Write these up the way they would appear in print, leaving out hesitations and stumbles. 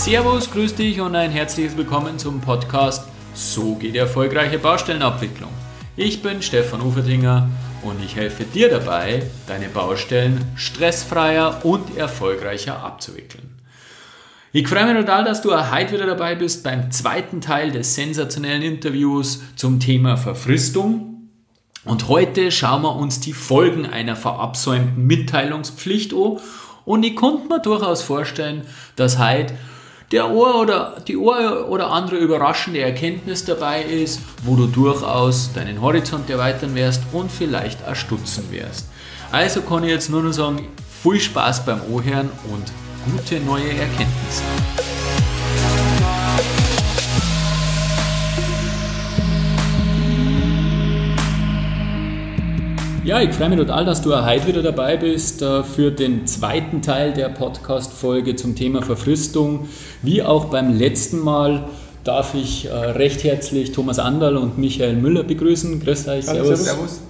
Servus, grüß dich und ein herzliches Willkommen zum Podcast So geht erfolgreiche Baustellenabwicklung. Ich bin Stefan Ufertinger und ich helfe dir dabei, deine Baustellen stressfreier und erfolgreicher abzuwickeln. Ich freue mich total, dass du heute wieder dabei bist beim zweiten Teil des sensationellen Interviews zum Thema Verfristung. Und heute schauen wir uns die Folgen einer verabsäumten Mitteilungspflicht an. Und ich konnte mir durchaus vorstellen, dass heute die oder andere überraschende Erkenntnis dabei ist, wo du durchaus deinen Horizont erweitern wirst und vielleicht auch stutzen wirst. Also kann ich jetzt nur noch sagen, viel Spaß beim Anhören und gute neue Erkenntnisse. Ja, ich freue mich total, dass du heute wieder dabei bist für den zweiten Teil der Podcast-Folge zum Thema Verfristung. Wie auch beim letzten Mal darf ich recht herzlich Thomas Anderl und Michael Müller begrüßen. Grüß euch, servus. Servus.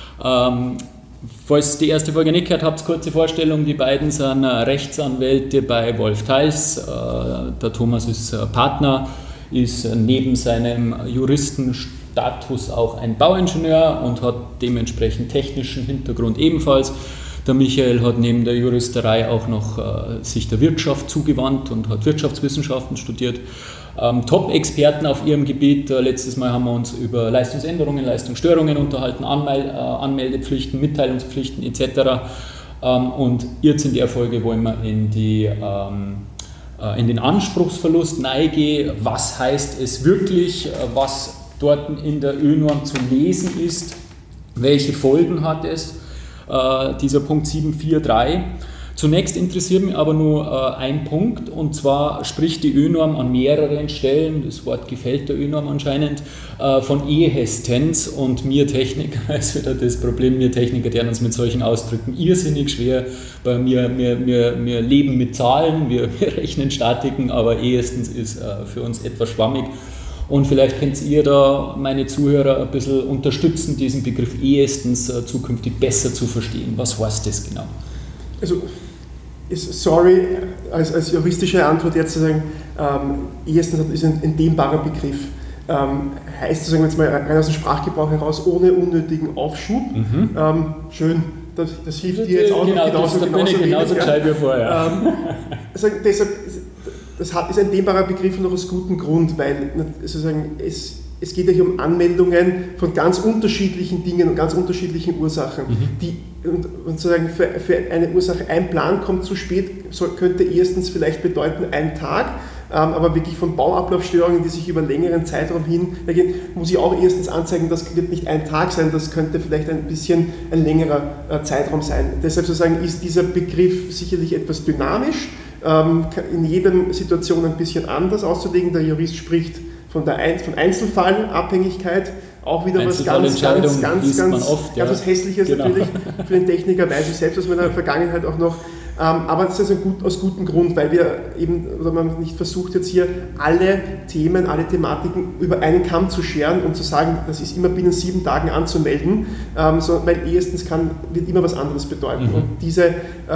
Falls ihr die erste Folge nicht gehört habt, kurze Vorstellung. Die beiden sind Rechtsanwälte bei Wolf Theils. Der Thomas ist Partner, ist neben seinem Juristenstatus auch ein Bauingenieur und hat dementsprechend technischen Hintergrund ebenfalls. Der Michael hat neben der Juristerei auch noch sich der Wirtschaft zugewandt und hat Wirtschaftswissenschaften studiert. Top-Experten auf ihrem Gebiet. Letztes Mal haben wir uns über Leistungsänderungen, Leistungsstörungen unterhalten, Anmeldepflichten, Mitteilungspflichten etc. Und jetzt in der Folge wollen wir in den Anspruchsverlust neigehen. Was heißt es wirklich, was dort in der ÖNorm zu lesen ist? Welche Folgen hat es? Dieser Punkt 7.4.3. Zunächst interessiert mich aber nur ein Punkt, und zwar spricht die ÖNorm an mehreren Stellen, das Wort gefällt der ÖNorm anscheinend, von Ehestens, und mir Techniker ist wieder das Problem, wir Techniker lernen uns mit solchen Ausdrücken irrsinnig schwer, weil wir leben mit Zahlen, wir rechnen Statiken, aber ehestens ist für uns etwas schwammig. Und vielleicht könnt ihr da meine Zuhörer ein bisschen unterstützen, diesen Begriff ehestens zukünftig besser zu verstehen. Was heißt das genau? Also, sorry, als juristische Antwort jetzt zu sagen, ehestens ist ein dehnbarer Begriff. Heißt sozusagen jetzt mal rein aus dem Sprachgebrauch heraus, ohne unnötigen Aufschub. Schön, das hilft dir jetzt auch genau, noch genauso gescheit wie vorher. Deshalb, das ist ein dehnbarer Begriff noch aus gutem Grund, weil sozusagen es geht ja hier um Anmeldungen von ganz unterschiedlichen Dingen und ganz unterschiedlichen Ursachen. Die, und sozusagen für eine Ursache, ein Plan kommt zu spät, könnte erstens vielleicht bedeuten ein Tag, aber wirklich von Bauablaufstörungen, die sich über einen längeren Zeitraum hinweggehen, muss ich auch erstens anzeigen, das wird nicht ein Tag sein, das könnte vielleicht ein bisschen ein längerer Zeitraum sein. Deshalb sozusagen ist dieser Begriff sicherlich etwas dynamisch, in jeder Situation ein bisschen anders auszulegen. Der Jurist spricht von Einzelfallabhängigkeit, auch wieder was ganz was Hässliches natürlich für den Techniker, weiß ich selbst aus meiner Vergangenheit auch noch. Aber das ist aus gutem Grund, weil wir eben, oder man nicht versucht jetzt hier alle Themen, alle Thematiken über einen Kamm zu scheren und zu sagen, das ist immer binnen 7 Tagen anzumelden, weil erstens wird immer was anderes bedeuten. Und diese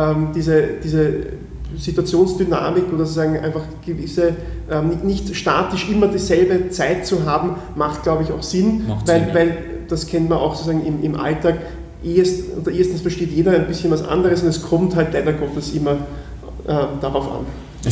Situationsdynamik oder sozusagen einfach gewisse, nicht statisch immer dieselbe Zeit zu haben, macht, glaube ich, auch Sinn, weil das kennt man auch sozusagen im Alltag. Erstens versteht jeder ein bisschen was anderes und es kommt halt leider Gottes immer darauf an.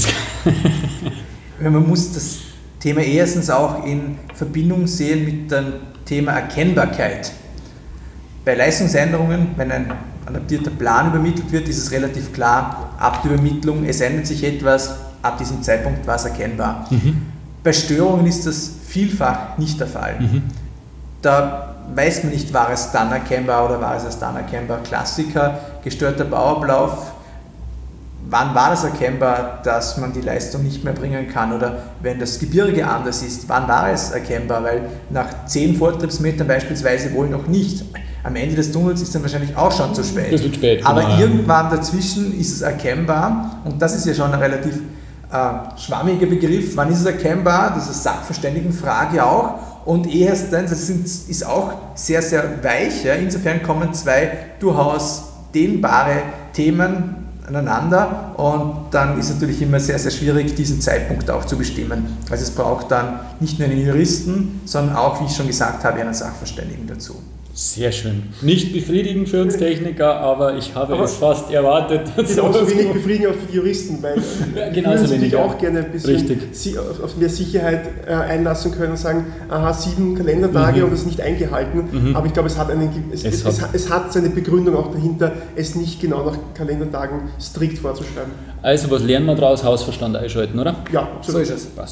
Man muss das Thema erstens auch in Verbindung sehen mit dem Thema Erkennbarkeit. Bei Leistungsänderungen, wenn ein adaptierter Plan übermittelt wird, ist es relativ klar, ab der Übermittlung, es ändert sich etwas, ab diesem Zeitpunkt war es erkennbar. Bei Störungen ist das vielfach nicht der Fall. Da weiß man nicht, war es dann erkennbar oder war es erst dann erkennbar. Klassiker, gestörter Bauablauf, wann war das erkennbar, dass man die Leistung nicht mehr bringen kann, oder wenn das Gebirge anders ist, wann war es erkennbar, weil nach 10 Vortriebsmetern beispielsweise wohl noch nicht. Am Ende des Tunnels ist dann wahrscheinlich auch schon zu spät. Das wird spät, aber genau. Irgendwann dazwischen ist es erkennbar, und das ist ja schon ein relativ schwammiger Begriff. Wann ist es erkennbar? Das ist eine Sachverständigenfrage auch. Und erstens, das ist auch sehr, sehr weich. Ja. Insofern kommen zwei durchaus dehnbare Themen aneinander und dann ist natürlich immer sehr, sehr schwierig, diesen Zeitpunkt auch zu bestimmen. Also es braucht dann nicht nur einen Juristen, sondern auch, wie ich schon gesagt habe, einen Sachverständigen dazu. Sehr schön. Nicht befriedigend für uns Techniker, aber ich habe es fast erwartet. Genauso wenig befriedigend auch für die Juristen, weil die würden sich auch gerne ein bisschen auf mehr Sicherheit einlassen können und sagen, aha, 7 Kalendertage und das ist nicht eingehalten. Aber ich glaube, es hat seine Begründung auch dahinter, es nicht genau nach Kalendertagen strikt vorzuschreiben. Also was lernen wir daraus? Hausverstand einschalten, oder? Ja, so ist es. Passt.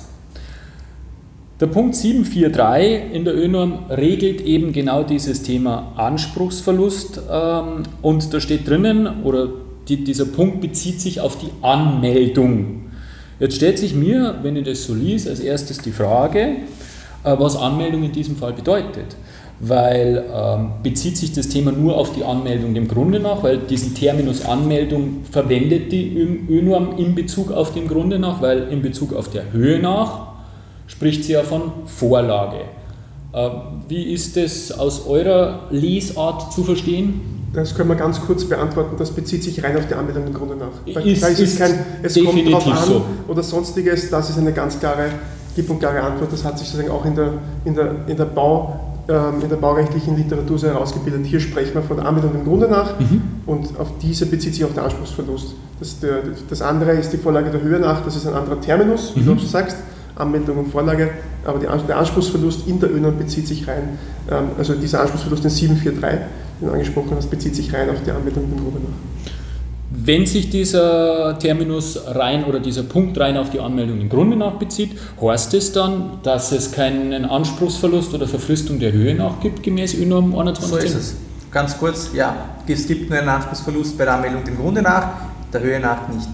Der Punkt 7.4.3 in der ÖNORM regelt eben genau dieses Thema Anspruchsverlust und da steht drinnen, oder dieser Punkt bezieht sich auf die Anmeldung. Jetzt stellt sich mir, wenn ich das so lese, als erstes die Frage, was Anmeldung in diesem Fall bedeutet. Weil bezieht sich das Thema nur auf die Anmeldung dem Grunde nach, weil diesen Terminus Anmeldung verwendet die ÖNORM in Bezug auf den Grunde nach, weil in Bezug auf der Höhe nach spricht sie ja von Vorlage. Wie ist das aus eurer Lesart zu verstehen? Das können wir ganz kurz beantworten. Das bezieht sich rein auf die Anmeldung im Grunde nach. Es kommt drauf an so. Oder sonstiges. Das ist eine ganz klare, klipp und klare Antwort. Das hat sich sozusagen auch in der baurechtlichen Literatur so herausgebildet. Hier sprechen wir von der Anmeldung im Grunde nach und auf diese bezieht sich auch der Anspruchsverlust. Das andere ist die Vorlage der Höhe nach. Das ist ein anderer Terminus, wie du auch so sagst. Anmeldung und Vorlage, aber der Anspruchsverlust in der ÖNORM bezieht sich rein, also dieser Anspruchsverlust in 7.4.3, den du angesprochen hast, bezieht sich rein auf die Anmeldung im Grunde nach. Wenn sich dieser Terminus rein oder dieser Punkt rein auf die Anmeldung im Grunde nach bezieht, heißt es dann, dass es keinen Anspruchsverlust oder Verfristung der Höhe nach gibt, gemäß ÖNORM 21? So ist es. Ganz kurz, ja, es gibt nur einen Anspruchsverlust bei der Anmeldung im Grunde nach, der Höhe nach nicht.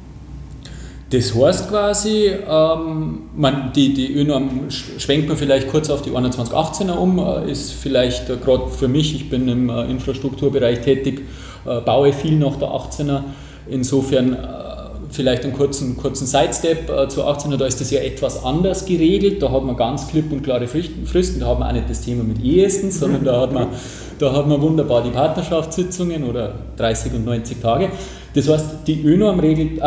Das heißt quasi, die ÖNORM schwenkt man vielleicht kurz auf die 2118er um, ist vielleicht gerade für mich, ich bin im Infrastrukturbereich tätig, baue viel nach der 18er, insofern vielleicht einen kurzen Sidestep zur 18er, da ist das ja etwas anders geregelt, da hat man ganz klipp und klare Fristen, da hat man auch nicht das Thema mit ehestens, sondern da hat man wunderbar die Partnerschaftssitzungen oder 30 und 90 Tage. Das heißt, die ÖNORM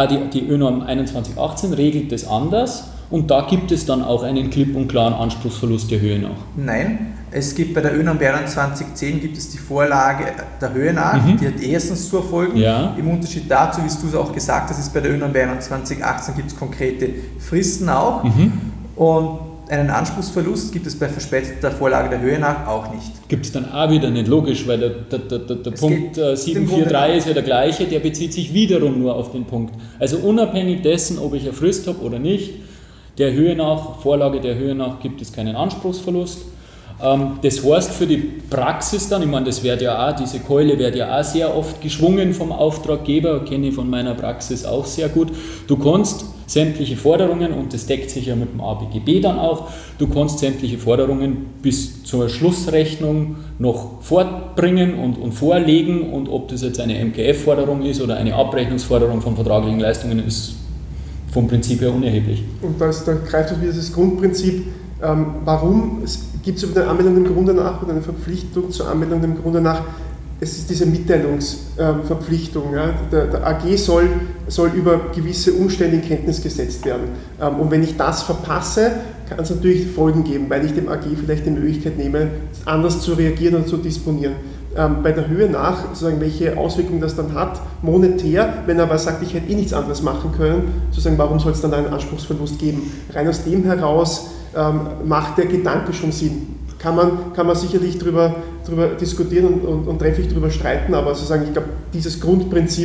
2118 regelt das anders und da gibt es dann auch einen klipp und klaren Anspruchsverlust der Höhe nach. Nein, es gibt bei der ÖNORM 2110 gibt es die Vorlage der Höhe nach, die hat erstens zu erfolgen. Ja. Im Unterschied dazu, wie du es auch gesagt hast, ist bei der ÖNORM 2118 gibt es konkrete Fristen auch und einen Anspruchsverlust gibt es bei verspäteter Vorlage der Höhe nach auch nicht. Gibt es dann auch wieder nicht, logisch, weil der Punkt 743 ist ja der gleiche, der bezieht sich wiederum nur auf den Punkt. Also unabhängig dessen, ob ich eine Frist habe oder nicht, der Höhe nach, Vorlage der Höhe nach gibt es keinen Anspruchsverlust. Das heißt für die Praxis dann, ich meine, das wird ja auch, diese Keule wird ja auch sehr oft geschwungen vom Auftraggeber, kenne ich von meiner Praxis auch sehr gut. Du kannst sämtliche Forderungen, und das deckt sich ja mit dem ABGB dann auch, du kannst sämtliche Forderungen bis zur Schlussrechnung noch fortbringen und vorlegen, und ob das jetzt eine MKF-Forderung ist oder eine Abrechnungsforderung von vertraglichen Leistungen, ist vom Prinzip her unerheblich. Und da greift wieder das Grundprinzip, warum gibt es über eine Anmeldung im Grunde nach oder eine Verpflichtung zur Anmeldung im Grunde nach? Es ist diese Mitteilungsverpflichtung. Ja? Der AG soll über gewisse Umstände in Kenntnis gesetzt werden. Und wenn ich das verpasse, kann es natürlich Folgen geben, weil ich dem AG vielleicht die Möglichkeit nehme, anders zu reagieren und zu disponieren. Bei der Höhe nach, sozusagen, welche Auswirkungen das dann hat, monetär, wenn er aber sagt, ich hätte nichts anderes machen können, sozusagen, warum soll es dann einen Anspruchsverlust geben? Rein aus dem heraus macht der Gedanke schon Sinn. Kann man sicherlich drüber diskutieren und trefflich drüber streiten, aber sozusagen, ich glaube, dieses Grundprinzip,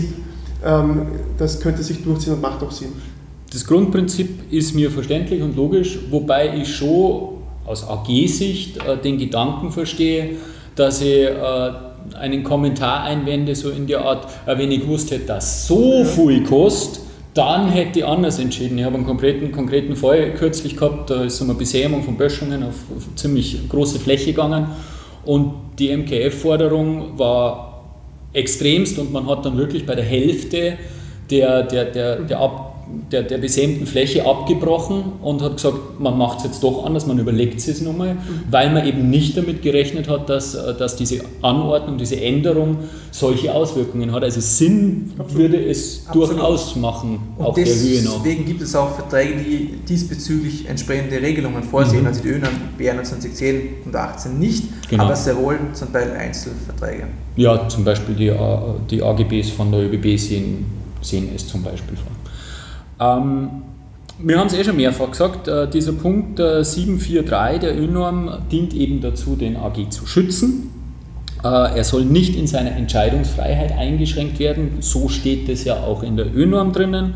das könnte sich durchziehen und macht auch Sinn. Das Grundprinzip ist mir verständlich und logisch, wobei ich schon aus AG-Sicht den Gedanken verstehe, dass ich einen Kommentar einwende, so in der Art, wenn ich gewusst hätte, dass so viel kostet, dann hätte ich anders entschieden. Ich habe einen konkreten Fall kürzlich gehabt, da ist so eine Besämung von Böschungen auf ziemlich große Fläche gegangen und die MKF-Forderung war extremst und man hat dann wirklich bei der Hälfte der der besämten Fläche abgebrochen und hat gesagt, man macht es jetzt doch anders, man überlegt es nochmal, weil man eben nicht damit gerechnet hat, dass diese Anordnung, diese Änderung solche Auswirkungen hat. Also Sinn würde es durchaus machen, und auch der Höhe nach. Deswegen gibt es auch Verträge, die diesbezüglich entsprechende Regelungen vorsehen, also die ÖNORM BR 2010 und 18 nicht, aber sehr wohl zum Teil Einzelverträge. Ja, zum Beispiel die AGBs von der ÖBB sehen es zum Beispiel vor. Wir haben es schon mehrfach gesagt, dieser Punkt 743 der ÖNORM dient eben dazu, den AG zu schützen. Er soll nicht in seiner Entscheidungsfreiheit eingeschränkt werden, so steht es ja auch in der ÖNORM drinnen.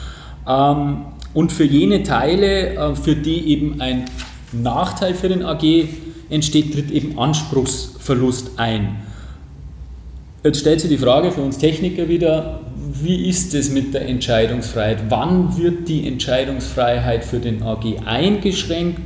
Und für jene Teile, für die eben ein Nachteil für den AG entsteht, tritt eben Anspruchsverlust ein. Jetzt stellt sich die Frage für uns Techniker wieder, wie ist es mit der Entscheidungsfreiheit? Wann wird die Entscheidungsfreiheit für den AG eingeschränkt?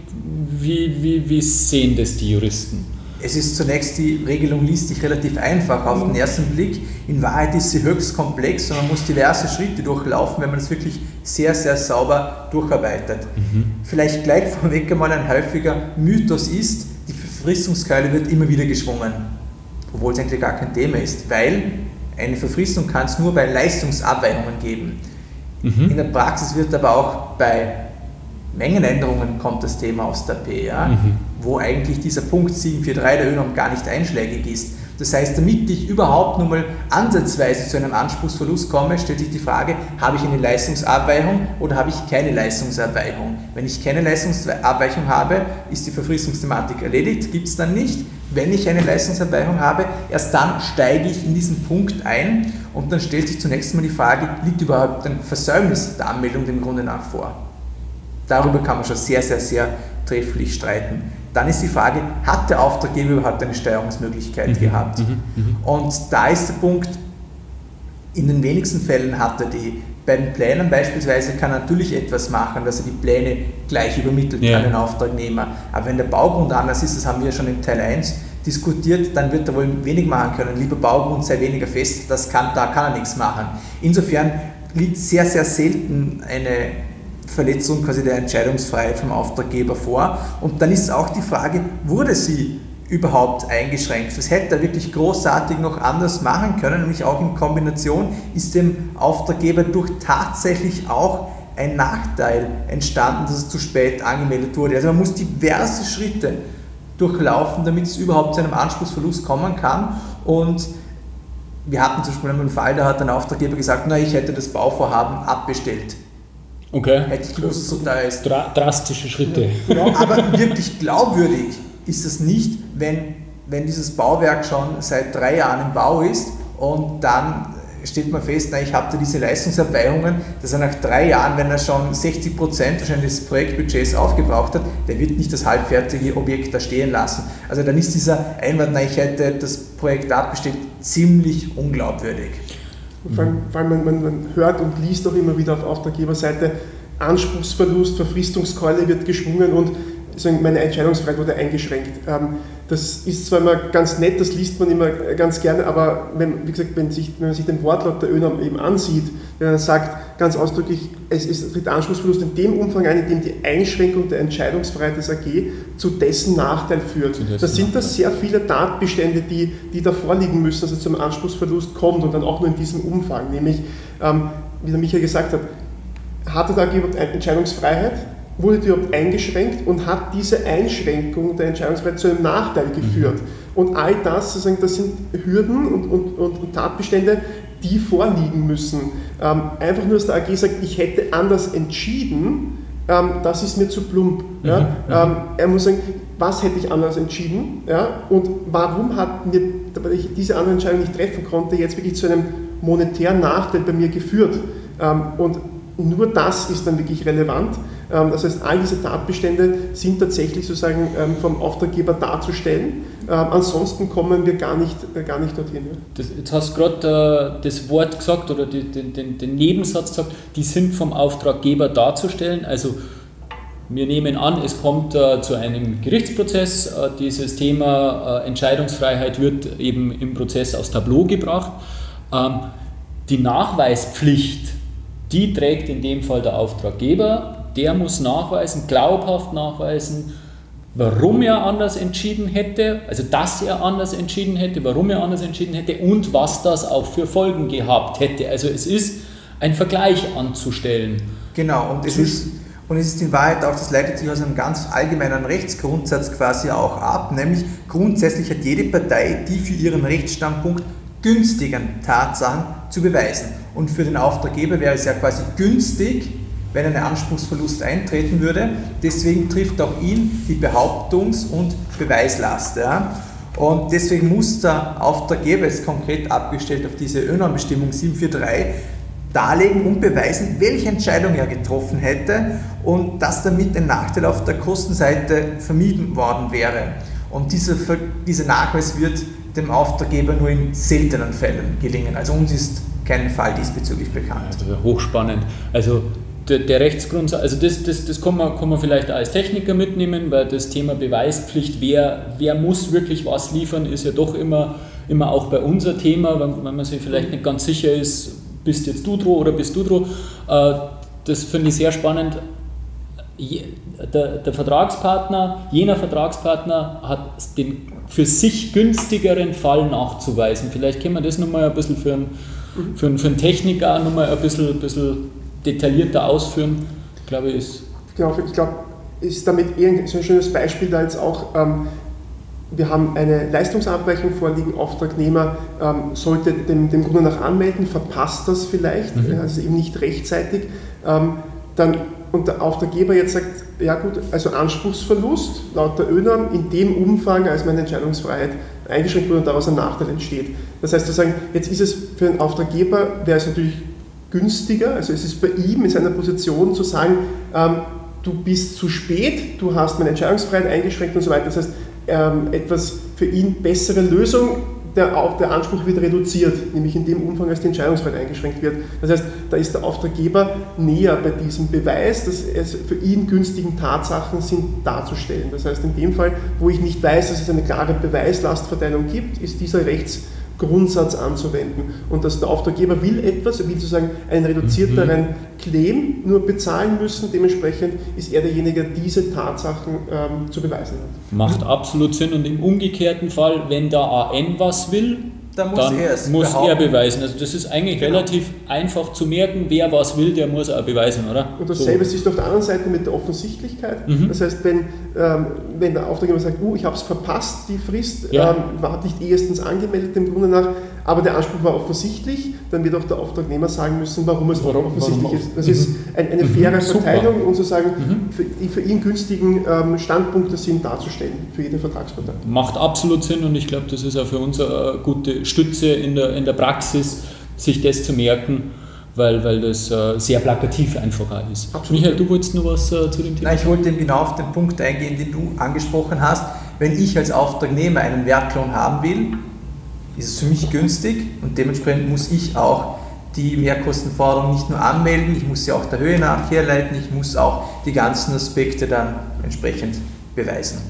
Wie sehen das die Juristen? Es ist zunächst, die Regelung liest sich relativ einfach auf den ersten Blick. In Wahrheit ist sie höchst komplex und man muss diverse Schritte durchlaufen, wenn man das wirklich sehr, sehr sauber durcharbeitet. Vielleicht gleich vorweg einmal ein häufiger Mythos ist, die Verfristungskeule wird immer wieder geschwungen, obwohl es eigentlich gar kein Thema ist, weil eine Verfristung kann es nur bei Leistungsabweichungen geben. In der Praxis wird aber auch bei Mengenänderungen kommt das Thema aufs Tapet, wo eigentlich dieser Punkt 743 der ÖNORM gar nicht einschlägig ist. Das heißt, damit ich überhaupt nur mal ansatzweise zu einem Anspruchsverlust komme, stellt sich die Frage, habe ich eine Leistungsabweichung oder habe ich keine Leistungsabweichung? Wenn ich keine Leistungsabweichung habe, ist die Verfristungsthematik erledigt, gibt es dann nicht. Wenn ich eine Leistungsabweichung habe, erst dann steige ich in diesen Punkt ein und dann stellt sich zunächst mal die Frage, liegt überhaupt ein Versäumnis der Anmeldung dem Grunde nach vor? Darüber kann man schon sehr, sehr, sehr trefflich streiten. Dann ist die Frage, hat der Auftraggeber überhaupt eine Steuerungsmöglichkeit gehabt? Und da ist der Punkt, in den wenigsten Fällen hat er die. Bei den Plänen beispielsweise kann er natürlich etwas machen, dass er die Pläne gleich übermittelt an den Auftragnehmer. Aber wenn der Baugrund anders ist, das haben wir ja schon im Teil 1 diskutiert, dann wird er wohl wenig machen können. Lieber Baugrund sei weniger fest, da kann er nichts machen. Insofern liegt sehr, sehr selten eine Verletzung quasi der Entscheidungsfreiheit vom Auftraggeber vor. Und dann ist auch die Frage, wurde sie überhaupt eingeschränkt? Das hätte er wirklich großartig noch anders machen können, nämlich auch in Kombination ist dem Auftraggeber durch tatsächlich auch ein Nachteil entstanden, dass es zu spät angemeldet wurde. Also man muss diverse Schritte durchlaufen, damit es überhaupt zu einem Anspruchsverlust kommen kann. Und wir hatten zum Beispiel einen Fall, da hat ein Auftraggeber gesagt, na, ich hätte das Bauvorhaben abbestellt. Okay. Hätte ich gewusst, dass so da ist. Drastische Schritte. Ja, aber wirklich glaubwürdig ist es nicht, wenn dieses Bauwerk schon seit 3 Jahren im Bau ist und dann stellt man fest, na, ich habe da diese Leistungsabweichungen, dass er nach 3 Jahren, wenn er schon 60% wahrscheinlich des Projektbudgets aufgebraucht hat, der wird nicht das halbfertige Objekt da stehen lassen. Also dann ist dieser Einwand, na, ich hätte das Projekt abbestellt, ziemlich unglaubwürdig. Vor allem man hört und liest auch immer wieder auf Auftraggeberseite, Anspruchsverlust, Verfristungskeule wird geschwungen und meine Entscheidungsfreiheit wurde eingeschränkt. Das ist zwar immer ganz nett, das liest man immer ganz gerne, aber wenn man sich den Wortlaut der ÖNORM eben ansieht, der sagt ganz ausdrücklich, es tritt Anspruchsverlust in dem Umfang ein, in dem die Einschränkung der Entscheidungsfreiheit des AG zu dessen Nachteil führt. Das sind da sehr viele Tatbestände, die da vorliegen müssen, dass es zum Anspruchsverlust kommt und dann auch nur in diesem Umfang. Nämlich, wie der Michael gesagt hat, hatte der AG überhaupt eine Entscheidungsfreiheit? Wurde die überhaupt eingeschränkt und hat diese Einschränkung der Entscheidungsfreiheit zu einem Nachteil geführt? Und all das, sozusagen, das sind Hürden und Tatbestände, die vorliegen müssen. Einfach nur, dass der AG sagt, ich hätte anders entschieden, das ist mir zu plump. Er muss sagen, was hätte ich anders entschieden? Und warum hat mir, weil ich diese andere Entscheidung nicht treffen konnte, jetzt wirklich zu einem monetären Nachteil bei mir geführt? Und nur das ist dann wirklich relevant. Das heißt, all diese Tatbestände sind tatsächlich sozusagen vom Auftraggeber darzustellen. Ansonsten kommen wir gar nicht dorthin. Jetzt hast du gerade das Wort gesagt oder den Nebensatz gesagt, die sind vom Auftraggeber darzustellen. Also wir nehmen an, es kommt zu einem Gerichtsprozess. Dieses Thema Entscheidungsfreiheit wird eben im Prozess aufs Tableau gebracht. Die Nachweispflicht die trägt in dem Fall der Auftraggeber. Der muss glaubhaft nachweisen, warum er anders entschieden hätte, also dass er anders entschieden hätte, warum er anders entschieden hätte und was das auch für Folgen gehabt hätte. Also es ist ein Vergleich anzustellen. Genau, und es ist in Wahrheit auch, das leitet sich aus einem ganz allgemeinen Rechtsgrundsatz quasi auch ab, nämlich grundsätzlich hat jede Partei die für ihren Rechtsstandpunkt günstigen Tatsachen zu beweisen. Und für den Auftraggeber wäre es ja quasi günstig, wenn ein Anspruchsverlust eintreten würde. Deswegen trifft auch ihn die Behauptungs- und Beweislast. Ja. Und deswegen muss der Auftraggeber, jetzt konkret abgestellt auf diese ÖNORM-Bestimmung 743, darlegen und beweisen, welche Entscheidung er getroffen hätte und dass damit ein Nachteil auf der Kostenseite vermieden worden wäre. Und dieser Nachweis wird dem Auftraggeber nur in seltenen Fällen gelingen. Also uns ist kein Fall diesbezüglich bekannt. Also hochspannend. Also der Rechtsgrundsatz, also das kann man vielleicht als Techniker mitnehmen, weil das Thema Beweispflicht, wer muss wirklich was liefern, ist ja doch immer auch bei unser Thema, wenn man sich vielleicht nicht ganz sicher ist, bist jetzt du dran oder bist du dran. Das finde ich sehr spannend. Der Vertragspartner, jener Vertragspartner hat den für sich günstigeren Fall nachzuweisen. Vielleicht können wir das nochmal ein bisschen für einen Techniker nochmal ein bisschen detaillierter ausführen. Ich glaube, ist damit so ein schönes Beispiel da jetzt auch. Wir haben eine Leistungsabweichung vorliegen, Auftragnehmer sollte dem Grunde nach anmelden, verpasst das vielleicht, also eben nicht rechtzeitig. Und der Auftraggeber jetzt sagt, ja gut, also Anspruchsverlust laut der ÖNORM in dem Umfang, als meine Entscheidungsfreiheit eingeschränkt wurde und daraus ein Nachteil entsteht. Das heißt, jetzt ist es für den Auftraggeber, wäre es natürlich günstiger, also es ist bei ihm in seiner Position zu sagen, du bist zu spät, du hast meine Entscheidungsfreiheit eingeschränkt und so weiter. Das heißt, etwas für ihn bessere Lösung, der Anspruch wird reduziert, nämlich in dem Umfang, als die Entscheidungsfreiheit eingeschränkt wird. Das heißt, da ist der Auftraggeber näher bei diesem Beweis, dass es für ihn günstigen Tatsachen sind darzustellen. Das heißt, in dem Fall, wo ich nicht weiß, dass es eine klare Beweislastverteilung gibt, ist dieser Rechtsgrundsatz anzuwenden. Und dass der Auftraggeber will etwas, er will sozusagen einen reduzierteren Claim nur bezahlen müssen, dementsprechend ist er derjenige, der diese Tatsachen zu beweisen hat. Macht absolut Sinn und im umgekehrten Fall, wenn der AN was will, dann muss er beweisen. Also das ist eigentlich relativ einfach zu merken, wer was will, der muss auch beweisen, oder? Und dasselbe ist auf der anderen Seite mit der Offensichtlichkeit. Das heißt, wenn der Auftraggeber sagt, ich habe es verpasst, die Frist, war nicht erstens angemeldet dem Grunde nach, aber der Anspruch war offensichtlich, dann wird auch der Auftragnehmer sagen müssen, warum es offensichtlich ist. Das ist eine faire Verteilung und sozusagen die für ihn günstigen Standpunkte sind darzustellen, für jede Vertragspartei. Macht absolut Sinn und ich glaube, das ist auch für uns eine gute Stütze in der Praxis, sich das zu merken, weil das sehr plakativ einfacher ist. Absolut. Michael, du wolltest noch was zu dem Thema? Nein, ich wollte genau auf den Punkt eingehen, den du angesprochen hast. Wenn ich als Auftragnehmer einen Werklohn haben will, ist es für mich günstig und dementsprechend muss ich auch die Mehrkostenforderung nicht nur anmelden, ich muss sie auch der Höhe nach herleiten, ich muss auch die ganzen Aspekte dann entsprechend beweisen.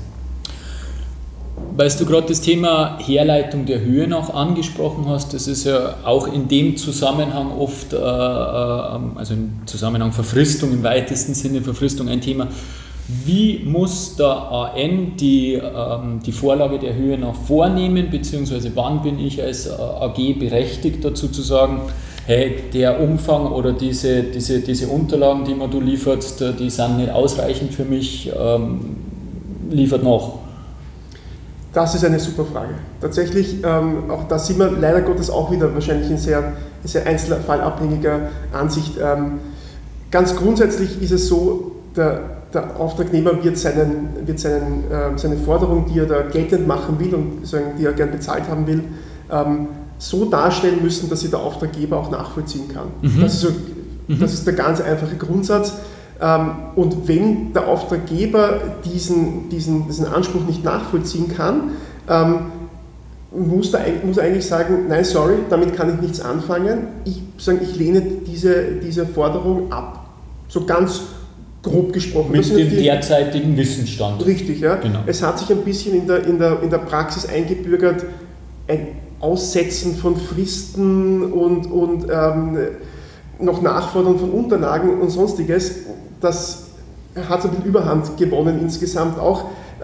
Weil du gerade das Thema Herleitung der Höhe noch angesprochen hast, das ist ja auch in dem Zusammenhang oft, also im Zusammenhang Verfristung im weitesten Sinne, Verfristung ein Thema. Wie muss der AN die Vorlage der Höhe nach vornehmen, beziehungsweise wann bin ich als AG berechtigt dazu zu sagen, hey, der Umfang oder diese Unterlagen, die du lieferst, die sind nicht ausreichend für mich, liefert nach? Das ist eine super Frage. Tatsächlich, auch da sind wir leider Gottes auch wieder wahrscheinlich in sehr einzelfallabhängiger Ansicht. Ganz grundsätzlich ist es so, der Auftragnehmer wird seine Forderung, die er da geltend machen will und die er gern bezahlt haben will, so darstellen müssen, dass sie der Auftraggeber auch nachvollziehen kann. Das ist der ganz einfache Grundsatz. Und wenn der Auftraggeber diesen Anspruch nicht nachvollziehen kann, muss er eigentlich sagen, nein, sorry, damit kann ich nichts anfangen. Ich lehne diese Forderung ab. So ganz grob gesprochen. Mit dem derzeitigen Wissensstand. Richtig, ja. Genau. Es hat sich ein bisschen in der Praxis eingebürgert, ein Aussetzen von Fristen und noch Nachfordern von Unterlagen und Sonstiges, das hat ein bisschen Überhand gewonnen insgesamt auch.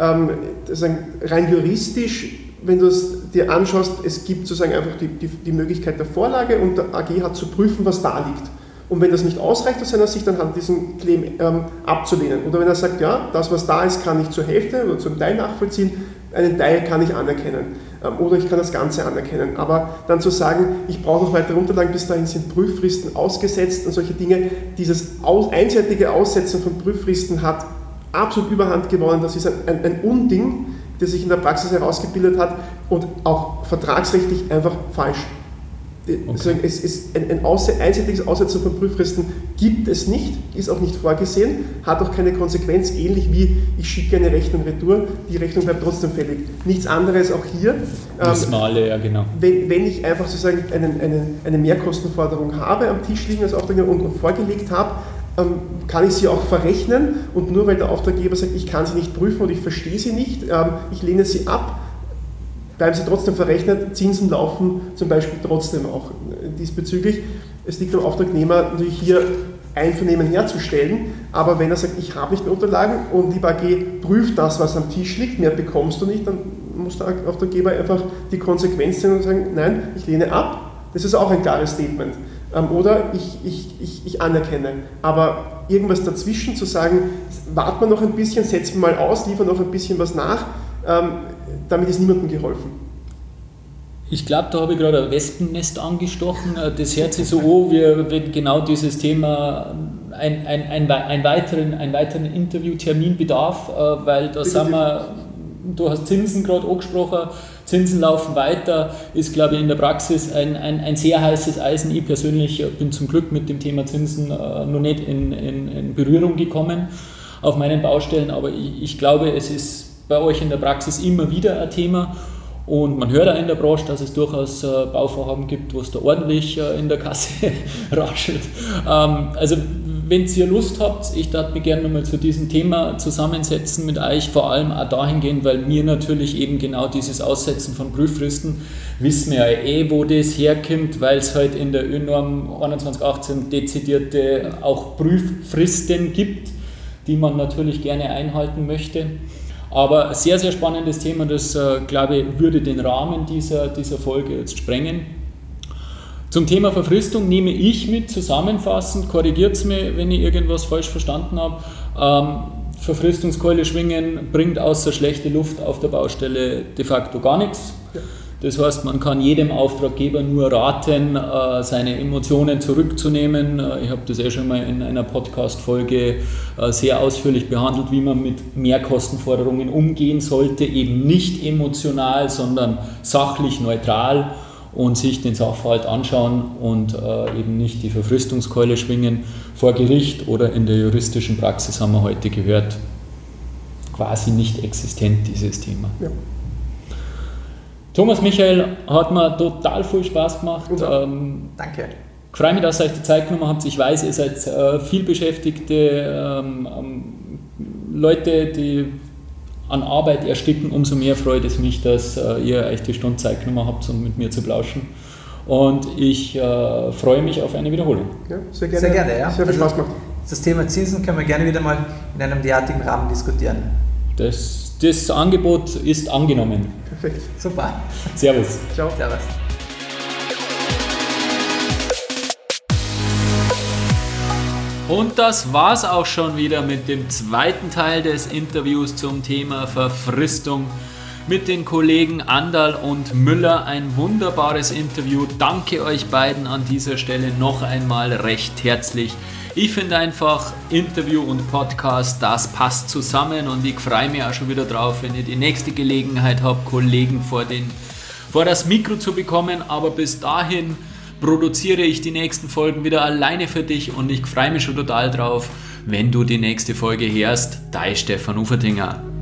Rein juristisch, wenn du es dir anschaust, es gibt sozusagen einfach die Möglichkeit der Vorlage und der AG hat zu prüfen, was da liegt. Und wenn das nicht ausreicht aus seiner Sicht, dann hat diesen Claim abzulehnen. Oder wenn er sagt, ja, das, was da ist, kann ich zur Hälfte oder zum Teil nachvollziehen, einen Teil kann ich anerkennen. Oder ich kann das Ganze anerkennen. Aber dann zu sagen, ich brauche noch weitere Unterlagen, bis dahin sind Prüffristen ausgesetzt und solche Dinge, dieses einseitige Aussetzen von Prüffristen hat absolut Überhand gewonnen. Das ist ein Unding, das sich in der Praxis herausgebildet hat und auch vertragsrechtlich einfach falsch. Okay. Es ist ein einseitiges Aussetzen von Prüffristen gibt es nicht, ist auch nicht vorgesehen, hat auch keine Konsequenz, ähnlich wie ich schicke eine Rechnung retour, die Rechnung bleibt trotzdem fällig. Nichts anderes auch hier. Das Male, ja genau. Wenn ich einfach sozusagen eine Mehrkostenforderung habe am Tisch liegen als Auftraggeber und vorgelegt habe, kann ich sie auch verrechnen und nur weil der Auftraggeber sagt, ich kann sie nicht prüfen und ich verstehe sie nicht, ich lehne sie ab, bleiben sie trotzdem verrechnet, Zinsen laufen zum Beispiel trotzdem auch diesbezüglich. Es liegt am Auftragnehmer natürlich hier Einvernehmen herzustellen, aber wenn er sagt, ich habe nicht mehr Unterlagen und die AG prüft das, was am Tisch liegt, mehr bekommst du nicht, dann muss der Auftraggeber einfach die Konsequenz ziehen und sagen, nein, ich lehne ab. Das ist auch ein klares Statement. Oder ich anerkenne. Aber irgendwas dazwischen zu sagen, warten wir noch ein bisschen, setzen wir mal aus, liefern noch ein bisschen was nach, damit ist niemandem geholfen. Ich glaube, da habe ich gerade ein Wespennest angestochen. Das hört sich so an, wie wenn genau dieses Thema einen weiteren Interviewtermin bedarf, weil da sind wir, du hast Zinsen gerade angesprochen, Zinsen laufen weiter, ist glaube ich in der Praxis ein sehr heißes Eisen. Ich persönlich bin zum Glück mit dem Thema Zinsen noch nicht in Berührung gekommen auf meinen Baustellen, aber ich glaube, es ist bei euch in der Praxis immer wieder ein Thema und man hört auch in der Branche, dass es durchaus Bauvorhaben gibt, wo es da ordentlich in der Kasse raschelt. Also wenn ihr Lust habt, ich darf mich gerne nochmal zu diesem Thema zusammensetzen mit euch, vor allem auch dahingehend, weil mir natürlich eben genau dieses Aussetzen von Prüffristen, wissen wir ja wo das herkommt, weil es halt in der ÖNorm 2118 dezidierte auch Prüffristen gibt, die man natürlich gerne einhalten möchte. Aber sehr, sehr spannendes Thema, das, glaube ich, würde den Rahmen dieser Folge jetzt sprengen. Zum Thema Verfristung nehme ich mit, zusammenfassend, korrigiert es mir, wenn ich irgendwas falsch verstanden habe. Verfristungskeule schwingen bringt außer schlechte Luft auf der Baustelle de facto gar nichts. Ja. Das heißt, man kann jedem Auftraggeber nur raten, seine Emotionen zurückzunehmen. Ich habe das schon mal in einer Podcast-Folge sehr ausführlich behandelt, wie man mit Mehrkostenforderungen umgehen sollte. Eben nicht emotional, sondern sachlich neutral und sich den Sachverhalt anschauen und eben nicht die Verfristungskeule schwingen. Vor Gericht oder in der juristischen Praxis haben wir heute gehört, quasi nicht existent dieses Thema. Ja. Thomas, Michael, hat mir total viel Spaß gemacht. Danke. Ich freue mich, dass ihr euch die Zeit genommen habt. Ich weiß, ihr seid viel beschäftigte Leute, die an Arbeit ersticken. Umso mehr freut es mich, dass ihr euch die Stunde Zeit genommen habt, um mit mir zu plauschen. Und ich freue mich auf eine Wiederholung. Ja, sehr gerne. Sehr gerne, ja. Sehr viel Spaß gemacht. Das Thema Zinsen können wir gerne wieder mal in einem derartigen Rahmen diskutieren. Das Angebot ist angenommen. Perfekt. Super. Servus. Ciao. Servus. Und das war's auch schon wieder mit dem zweiten Teil des Interviews zum Thema Verfristung mit den Kollegen Anderl und Müller. Ein wunderbares Interview. Danke euch beiden an dieser Stelle noch einmal recht herzlich. Ich finde einfach, Interview und Podcast, das passt zusammen und ich freue mich auch schon wieder drauf, wenn ihr die nächste Gelegenheit habt, Kollegen vor das Mikro zu bekommen. Aber bis dahin produziere ich die nächsten Folgen wieder alleine für dich und ich freue mich schon total drauf, wenn du die nächste Folge hörst. Dein Stefan Ufertinger.